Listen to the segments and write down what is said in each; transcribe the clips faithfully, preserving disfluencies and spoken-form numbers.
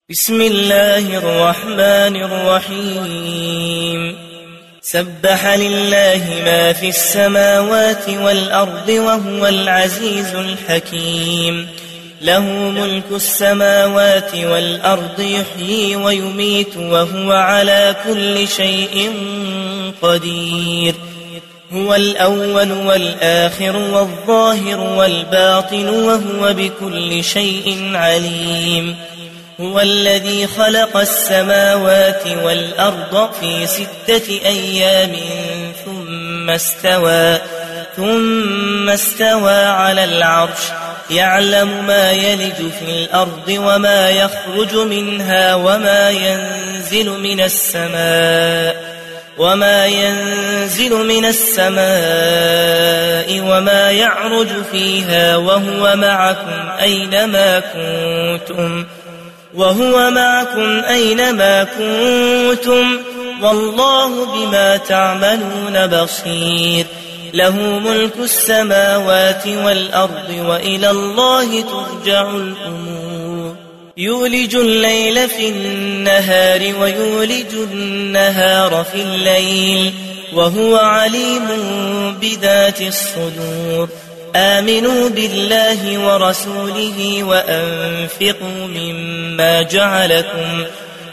بسم الله الرحمن الرحيم سبح لله ما في السماوات والأرض وهو العزيز الحكيم له ملك السماوات والأرض يحيي ويميت وهو على كل شيء قدير هو الأول والآخر والظاهر والباطن وهو بكل شيء عليم هو الذي خلق السماوات والأرض في ستة أيام ثم استوى ثم استوى على العرش يعلم ما يلج في الأرض وما يخرج منها وما ينزل من السماء وما ينزل من السماء وما يعرج فيها وهو معكم أينما كنتم وهو معكم أينما كنتم والله بما تعملون بصير له ملك السماوات والأرض وإلى الله ترجع الأمور يولج الليل في النهار ويولج النهار في الليل وهو عليم بذات الصدور آمنوا بالله ورسوله وأنفقوا مما جعلكم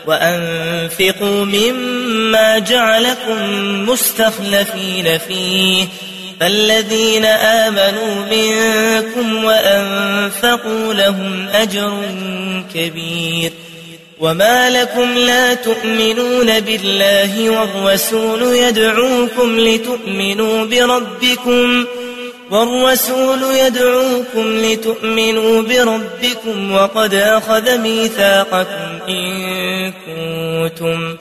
وأنفقوا مما جعلكم مستخلفين فيه فالذين آمنوا منكم وأنفقوا لهم أجر كبير وما لكم لا تؤمنون بالله والرسول يدعوكم لتؤمنوا بربكم والرسول يدعوكم لتؤمنوا بربكم وقد أخذ ميثاقكم إن كنتم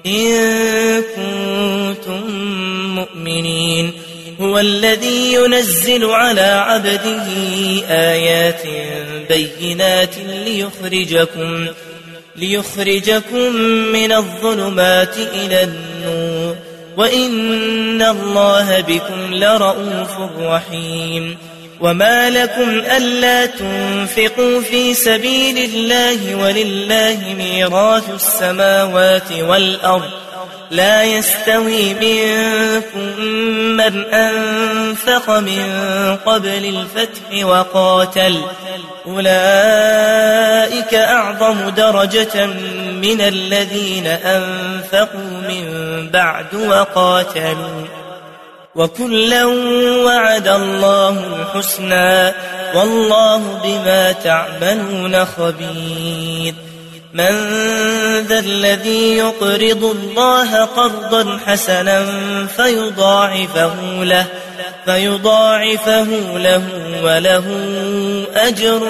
إن كنتم مؤمنين هو الذي ينزل على عبده آيات بينات ليخرجكم ليخرجكم من الظلمات إلى النور وإن الله بكم لرؤوف رحيم وما لكم ألا تنفقوا في سبيل الله ولله ميراث السماوات والأرض لا يستوي منكم من أنفق من قبل الفتح وقاتل أولئك أعظم درجة من الذين أنفقوا من بعد وقاتلوا وكلا وعد الله الحسنى والله بما تعملون خبير من ذا الذي يقرض الله قرضا حسنا فيضاعفه له فيضاعفه له وله أجر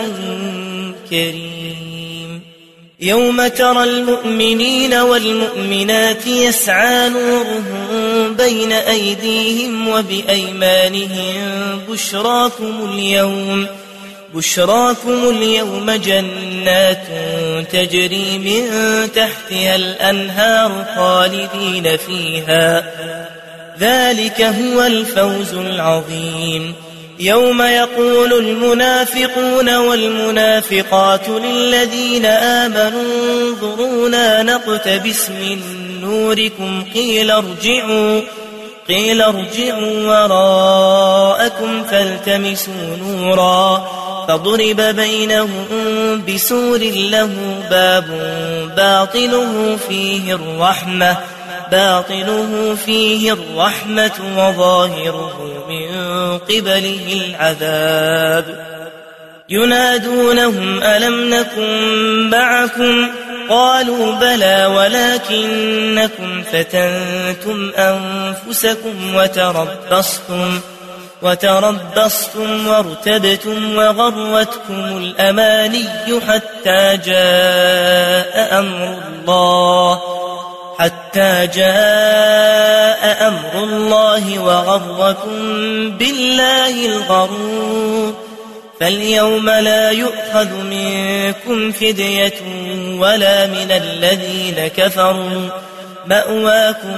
كريم يوم ترى المؤمنين والمؤمنات يسعى نورهم بين أيديهم وبأيمانهم بشراكم اليوم بشراكم اليوم جنات تجري من تحتها الأنهار خالدين فيها ذلك هو الفوز العظيم يوم يقول المنافقون والمنافقات للذين آمنوا انظرونا نقتبس من نوركم قيل ارجعوا قيل ارجعوا وراءكم فالتمسوا نورا فضرب بينهم بسور له باب باطنه فيه الرحمة باطنه فيه الرحمة وظاهره من قبله العذاب ينادونهم ألم نكن معكم قالوا بلى ولكنكم فتنتم أنفسكم وتربصتم وتربصتم وارتبتم وغرتكم الأماني حتى جاء أمر الله حتى جاء أمر الله وغركم بالله الغرور فاليوم لا يؤخذ منكم فدية ولا من الذين كفروا مأواكم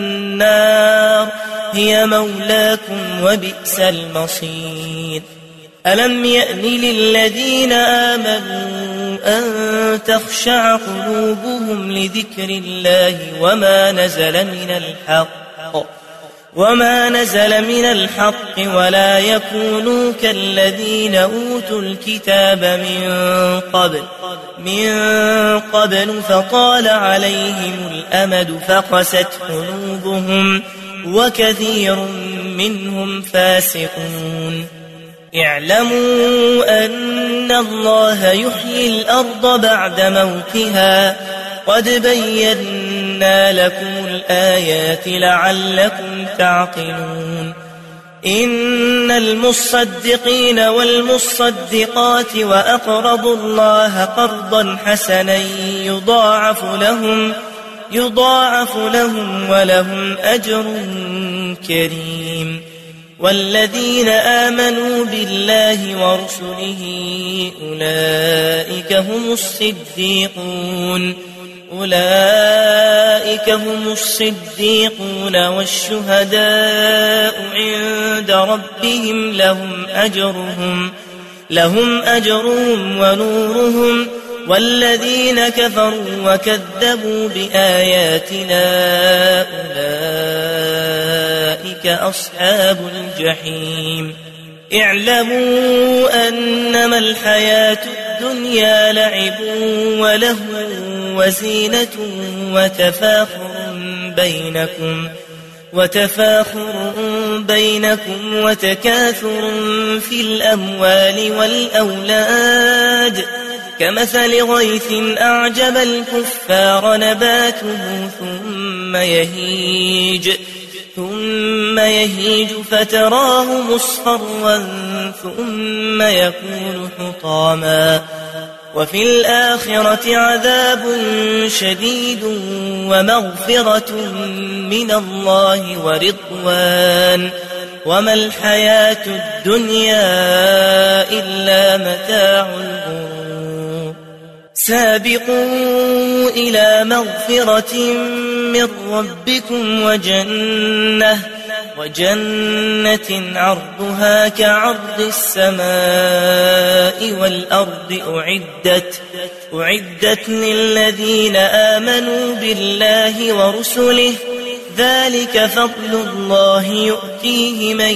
النار هي مولاكم وبئس المصير ألم يأن للذين آمنوا أن تخشع قلوبهم لذكر الله وما نزل من الحق وما نزل من الحق ولا يكونوا كالذين أوتوا الكتاب من قبل من قبل فطال عليهم الأمد فقست قلوبهم وكثير منهم فاسقون اعلموا أن الله يحيي الأرض بعد موتها قد بينا لكم الآيات لعلكم تعقلون إن المصدقين والمصدقات وأقرضوا الله قرضا حسنا يضاعف لهم يضاعف لهم ولهم أجر كريم والذين آمنوا بالله ورسله أولئك هم الصديقون أولئك هم الصديقون والشهداء عند ربهم لهم أجرهم لهم أجرهم ونورهم والذين كفروا وكذبوا بآياتنا أولئك أصحاب الجحيم اعلموا أنما الحياة الدنيا لعب ولهو وزينة وتفاخر بينكم وتفاخر بينكم وتكاثر في الأموال والأولاد كمثل غيث أعجب الكفار نباته ثم يهيج ثم يهيج فتراه مصفرا ثم يكون حطاما وفي الآخرة عذاب شديد ومغفرة من الله ورضوان وما الحياة الدنيا إلا متاع الغرور سابقوا إلى مغفرة من ربكم وجنة وجنة عرضها كعرض السماء والأرض أعدت أعدت للذين آمنوا بالله ورسله ذلك فضل الله يؤتيه من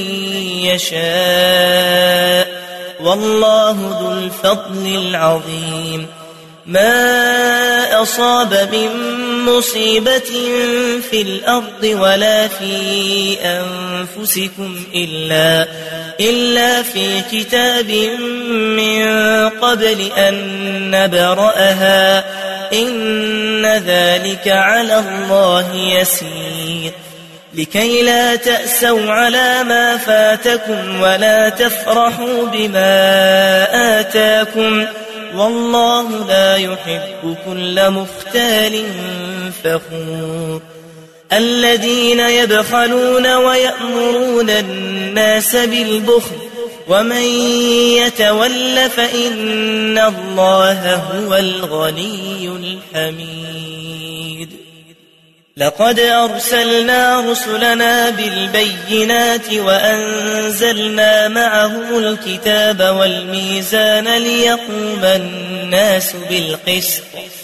يشاء والله ذو الفضل العظيم ما أصاب من مصيبة في الأرض ولا في أنفسكم إلا, إلا في كتاب من قبل أن نبرأها إن ذلك على الله يسير لكي لا تأسوا على ما فاتكم ولا تفرحوا بما آتاكم والله لا يحب كل مختال فخور الذين يبخلون ويأمرون الناس بالبخل ومن يتول فإن الله هو الغني الحميد لقد أرسلنا رسلنا بالبينات وأنزلنا معهم الكتاب والميزان ليقوم الناس بالقسط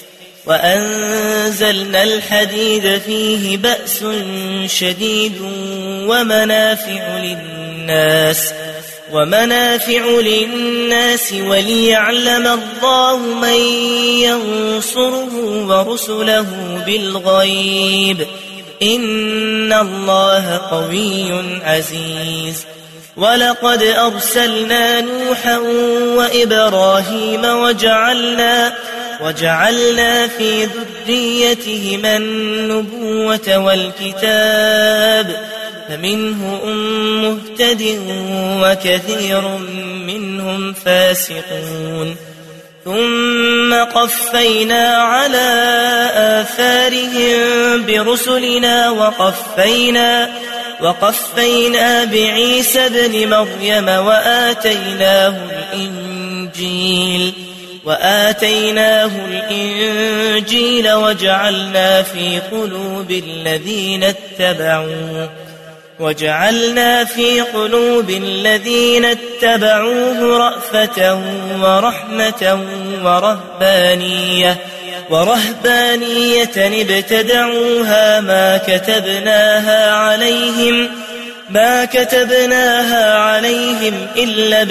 وأنزلنا الحديد فيه بأس شديد ومنافع للناس ومنافع للناس وليعلم الله من ينصره ورسله بالغيب إن الله قوي عزيز ولقد أرسلنا نوحا وإبراهيم وجعلنا وجعلنا في ذريتهما النبوة والكتاب فمنهم مهتد وكثير منهم فاسقون ثم قفينا على آثارهم برسلنا وقفينا وقفينا بعيسى ابن مريم وآتيناه الإنجيل وآتيناه الإنجيل وجعلنا في قلوب الذين اتبعوه وجعلنا في قلوب الذين اتبعوه رأفة ورحمة ورهبانية ورهبانية ابتدعوها ما كتبناها عليهم ما كتبناها عليهم إلا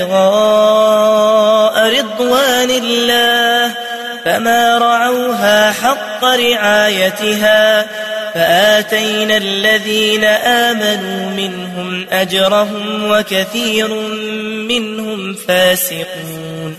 ابتغاء رضوان الله فما رعوها حق رعايتها فآتينا الذين آمنوا منهم أجرهم وكثير منهم فاسقون.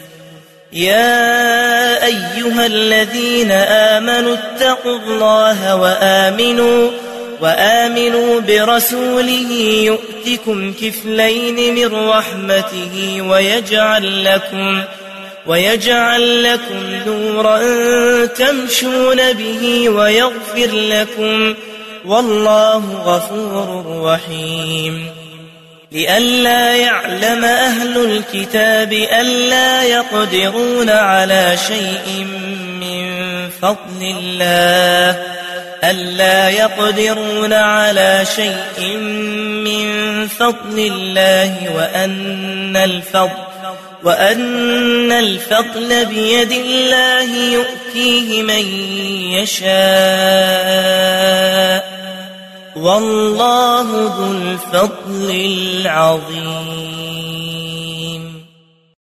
يا أيها الذين آمنوا اتقوا الله وآمنوا وآمنوا برسوله يؤتكم كفلين من رحمته ويجعل لكم ويجعل لكم نورا تمشون به ويغفر لكم والله غفور رحيم. لئلا يعلم أهل الكتاب ألا يقدرون على شيء من فضل الله ألا يقدرون على شيء من فضل الله وأن الفضل وأن الفضل بيد الله يؤتيه من يشاء والله ذو الفضل العظيم.